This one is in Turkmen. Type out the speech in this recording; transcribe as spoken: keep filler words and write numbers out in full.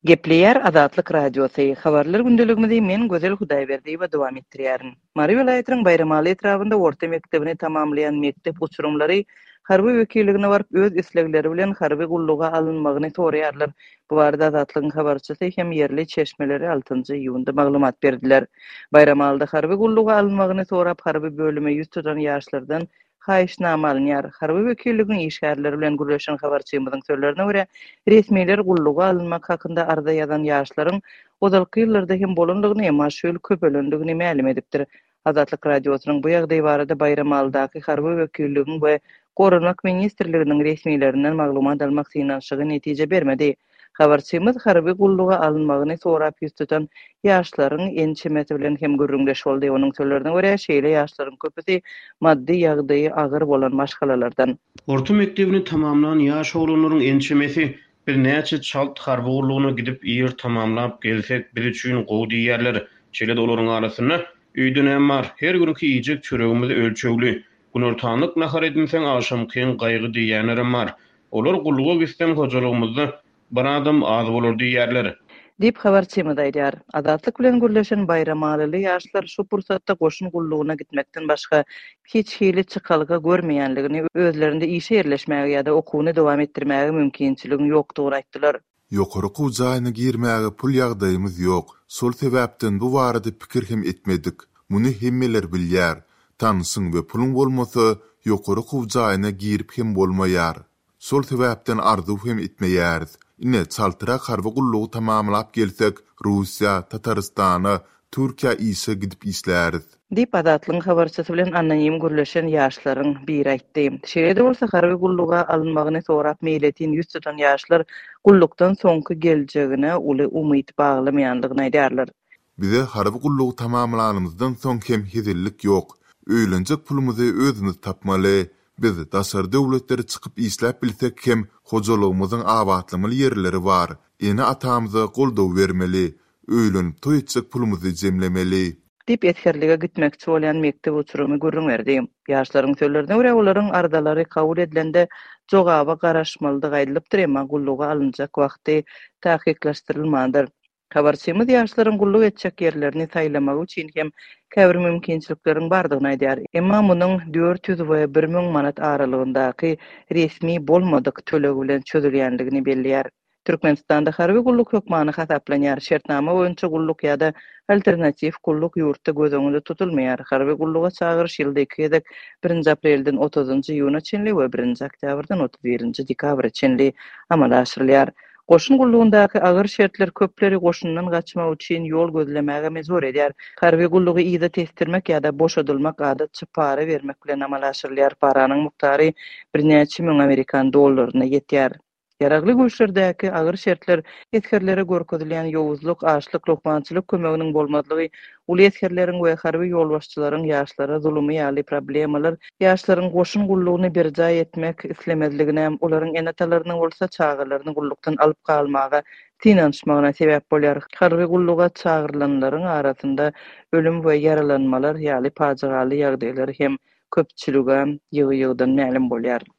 Gepleyer Azatlyk Radiosu. Habarlar gündeligimizde men Gözel Hudaýberdi we dowam etdirýärin. Mary Welaýatynyň Bayramaly etrafynda orta mektebini tamamlayan mektep uçurumlary harby wekilligine barıp öz islegleri bilen harby gulluga alynmagyny soraýarlar. Bu barada Azatlygyň habarçysy hem yerli çeşmeleri altıncı iýunda maglumat berdiler. Bayramalyda harby gulluga alynmagyny sorap harby bölüme ýüz tutan ýaşlardan haýyşnama alınýar. Harby wekilligiň işgärleri bilen gürleşen habarçymyzyň sözlerine görä, resmiler gulluga alynmak hakynda arda ýazan ýaşlaryň ozalky ýyllarda hem bolandygyny hem şöyle köpelendigini mälim edipdir. Azatlyk Radiosynyň bu ýagdaý barada Bayramalydaky harby wekilligiň we Gorunmak ministrliginiň resmiýetlerinden maglumat almak synanşygy netije bermedi. Habarçymyz harby gulluga alynmagyny sorap ýüz tutan ýaşlaryň ençemeti bilen hem gürrüňleş boldy. Onuň sözlerine görä, şeýle ýaşlaryň köpüsi maddi ýagdaýy agyr bolan maşgalalardan. Orta mektebini tamamlayan ýaş oglanlaryň ençemesi bir näçe çalt harby gullugyna gidip ýer tamamlap gelsek bir üçin gowy diýerler. Çelet olaryň arasynda üýden hem bar. Her günkü ýejek çöregimiz ölçegli. Günörtanlyk nahar edinseň aşam kyn gaýgy diýenlerim bar. Olar gulluga gitsem hojalygymyzda bir adam az bolar diýerler. Dip habarçymyz aýdýar. Azatlyk bilen gürleşen Bayramalyly ýaşlar şu pursatda goşun gullugyna gitmekden başga hiç hili çykalyga görmeýänligini, özlerinde işe yerleşmäge ýa-da okuwyny dowam etdirmäge mümkinçiligi ýokdugyny aýtdylar. Ýokary kuwjagyna girmäge pul ýagdaýymyz ýok. Sol sebäpden bu barada pikir hem etmedik. Muny hemmeler bilýär. Tansyň we pulun bolmasa ýokary kuwjagyna girip hem bolmaýar. Sol sebäpden arzuw hem etmeýäris. Ine çaltyrak harby gullugy tamamlap gelsek, Russiýa, Tataristana, Türkiýa ise gidip isläriz. Dip Azatlygyň habarçysy bilen anonim gürleşen ýaşlaryň biri aýtdy. Şeýle bolsa harby gulluga alynmagyny sorap meýletin ýüz tutan ýaşlar gullukdan soňky geljegine uly umyt baglamaýanlygyny aýdýarlar. Bize harby gullugy tamamlanymyzdan soň hem hizillik ýok. Öýlenjek pulumuzy özümiz tapmaly. Biz daşary döwletleri çykyp isläp bilsek hem hojalygymyzyň abatlamaly ýerleri bar. Ene atamyza goldaw bermeli, öýlenip toýçyk pulumuzy jemlemeli. Dip etkerlige gitmekçi bolan mektep uçurumy görüň berdi. Ýaşlaryň sözlerine görä olaryň ardalary kabul edilende jogaba garaşmalydyk aýdylypdyr, emma gulluga alınjak wagty tahkikleşdirilmadyr. Habarçymyz ýaşlaryň gulluk etjek ýerlerini taýlamak üçin hem käbir mümkinçilikleriň bardygyny aýdýar. Emma munyň dört yüz we bir ming manat aralygyndaky resmi bolmadyk tölegi bilen çözülýändigini belliýär. Türkmenistanda harby gulluk hökmany hasaplanýar. Şertnama boýunça gulluk ýa-da alternativ gulluk ýurtda göz öňünde tutulmaýar. Harby gulluga çagyryş ýylda iki birinji aprelden otuzynjy iýuna çenli we birinji oktýabrdan otuz birinji dekabra çenli amal aşyrylýar. Goşun gullugundaky agyr şertler köpleri goşundan gaçmak üçin ýol gözlemäge mezur edýär. Harby gullugy ýa-da testirmek ýa-da boşadylmak adatçy para bermek bilen amal aşyrylýar. Paranyň muktary bir näçe ming Amerikan dollaryna ýetýär. Yaragly güýçlerdäki agyr şertler etkerlere görkezilýän ýowuzluk, açlyk, lokmançylyk kömeginiň bolmadygy, uly etkerleriň we harby ýolbaşçylaryň ýaşlara zulmy ýaly problemalar, ýaşlaryň goşun gullugyny berjaý etmek islemezligine, olaryň enatalarynyň bolsa çağırlaryny gullukdan alyp galmaga tinanşmagyna sebäp bolýar. Harby gulluga çağırlanlaryň arasynda ölüm we yaralanmalar ýaly pajygaly ýagdaýlar hem köpçülüge ýygy-ýygydan mälim bolýar.